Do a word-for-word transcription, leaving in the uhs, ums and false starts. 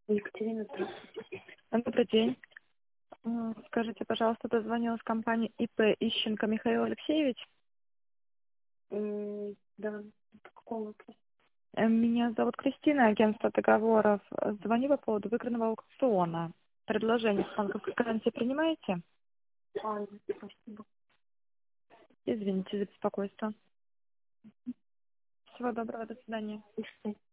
Екатерина, здравствуйте. Добрый день. М, Скажите, пожалуйста, дозвонилась компания ИП Ищенко Михаил Алексеевич. М, Да, по какому вопросу? Э, Меня зовут Кристина, агентство договоров. Звоню по поводу выигранного аукциона. Предложение с банковской гарантии принимаете? А, нет, спасибо. Извините за беспокойство. Всего доброго, до свидания. И что?